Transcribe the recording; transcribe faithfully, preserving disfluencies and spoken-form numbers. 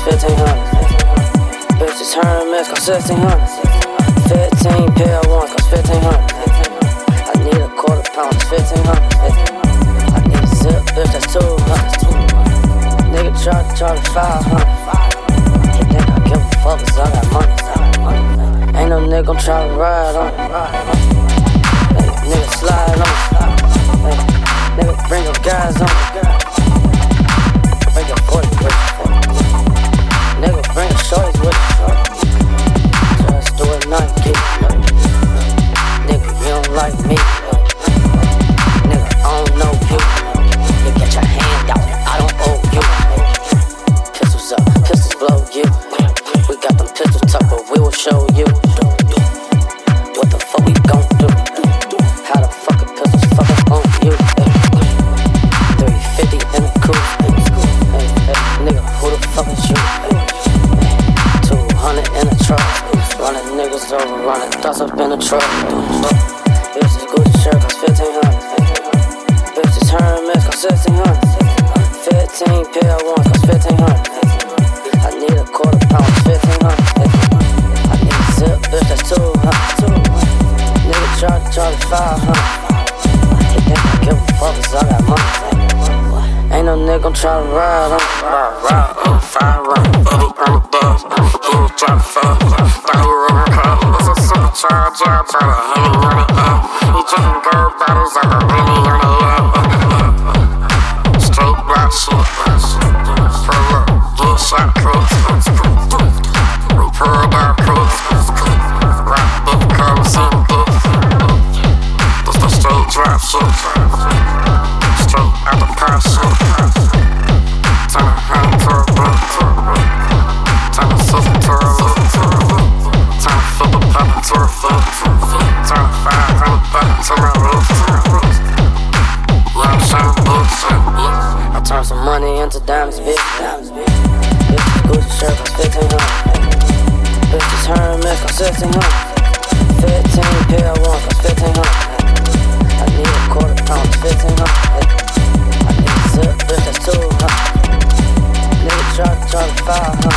fifteen hundred. Bitches Hermes cost sixteen hundred. Fifteen pair one cost fifteen hundred. I need a quarter pound, it's fifteen hundred. I need a zip, bitch, that's two hundred. Nigga try to charge five hundred. He think I give a fuck cause I got money. Ain't no nigga gon' try to ride on me. Hey, nigga slide on me. Hey, nigga bring your guys on me. Bring your forty with you. Nigga bring your shorties with you. Just do it Nike. Nigga, you don't like me. Nigga, I don't know you. You get your hand out, I don't owe you. Pistols up, pistols blow you. We got them pistols tucked, but we will show you. What the fuck we gon' do? How the fuck a pistols fuck up on you? three fifty in the coupe. Hey, hey, nigga, who the fuck is you? two hundred in the truck. Running niggas over, running thoughts up in the truck. Bitches Gucci shirt cost fifteen hundred. Bitches Hermes cost sixteen hundred. Fifteen pair one cost fifteen hundred. I need a quarter pound, fifteen hundred. I need a zip, bitch, that's two hundred. Nigga try to charge five hundred. He think I give a fuck cause I got money. Ain't no nigga gon' try to ride on me. Ride, ride, uh, fire ride, fuck on the bus, who try to fuck, thought he was a cop, it's a supercharged job, try to hit me on it up, he drinking gold bottles like a Remy on the up, straight black shit, pull up, get shot crooks, we pulled out crooks, rock book, come see book, this the straight drop shit, straight out the car shit. Turn a hand to a book. Turn a sister to a look. Turn a football puppet to a foot. Turn a five hundred bucket to my roof. Love shine books. I turn some money into diamonds, bitch. Bitches Gucci shirt cost fifteen hundred. Bitches Hermes cost sixteen hundred. Fifteen pair one cost fifteen hundred. I need a quarter pound, fifteen hundred. I need a zip, bitch, that's two hundred. Nigga try to charge five hundred.